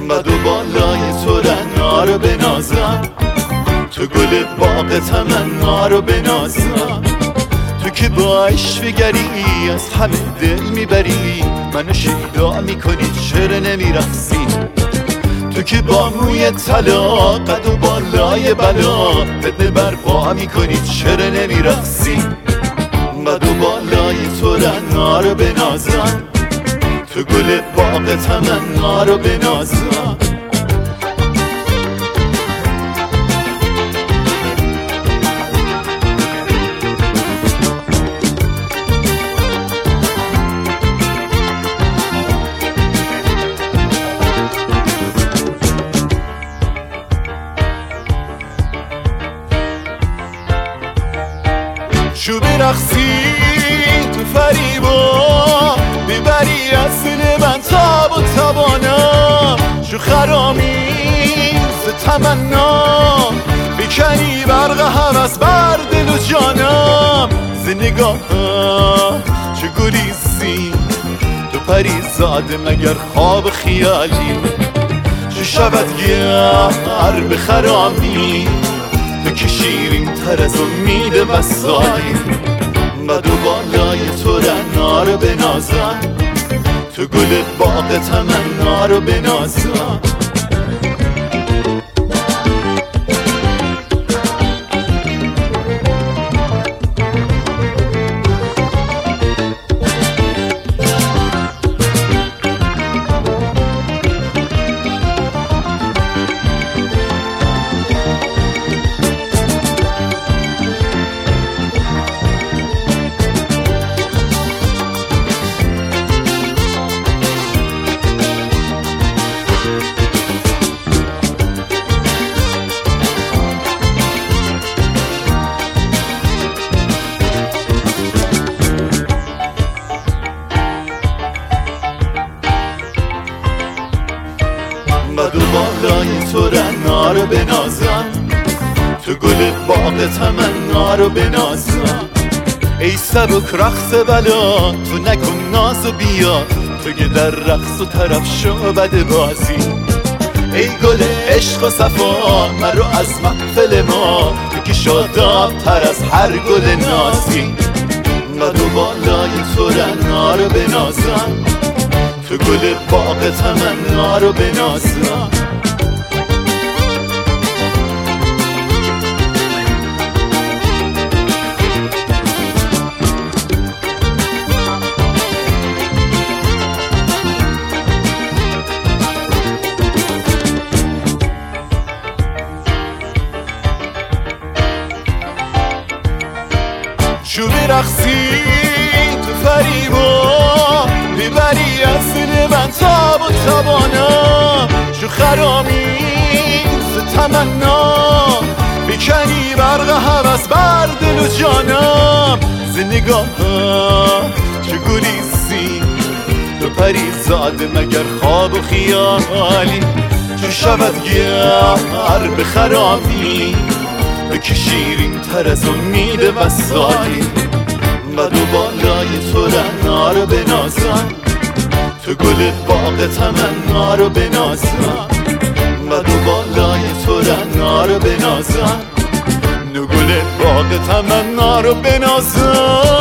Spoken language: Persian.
قد و بالای تو رنا رو بنازم، تو گل باغ تمنا رو بنازم. تو که با عشوه‌گری از همه دل میبری، منو شیدا میکنی چرا نمیرقصی؟ تو که با موی طلا قد و بالای بلا فتنه برپا میکنی چرا نمیرقصی؟ قد و بالای تو رنا رو بنازم، تو گل باغ تمنا رو بنازم. شو برقصی تو فریبا، ببری از دل من تاب و توانا، شو خرامی ز تمنا، بکنی برق هوس بر دل و جانم. ز نگاهم چو گریزی تو پریزاده مگر خواب خیالی؟ چو شود گر بخرامی تو که شیرین تر از امید وصالی. قد و بالای تو رنا رو بنازم، تو گل باغ تمنا رو بنازم. قد و بالای تو رنا رو بنازم، تو گل باغ تمنا رو بنازم. ای سبک رقص بلا تو نکن ناز و بیا، تو که در رقص و طرف شو بد بازی. ای گل عشق و صفا مرو از محفل ما، تو که شاداب تر از هر گل نازی. قد و بالای تو رنا رو بنازم، تو گل باغ تمنا رو بنازم. شو برقصی تو فریبا، ببری از دل من تاب و توانا، شو خرامی ز تمنا، بکنی برق هوس بر دل و جانم. ز نگاهم چو گریزی تو پریزاده مگر خواب و خیالی؟ چو شود گر بخرامی تو که شیرین تر از امید وصالی. قد و بالای تو رنا رو بنازم، تو گل باغ تمنا رو بنازم. قد و بالای تو رنا رو بنازم، تو گل باغ تمنا رو بنازم.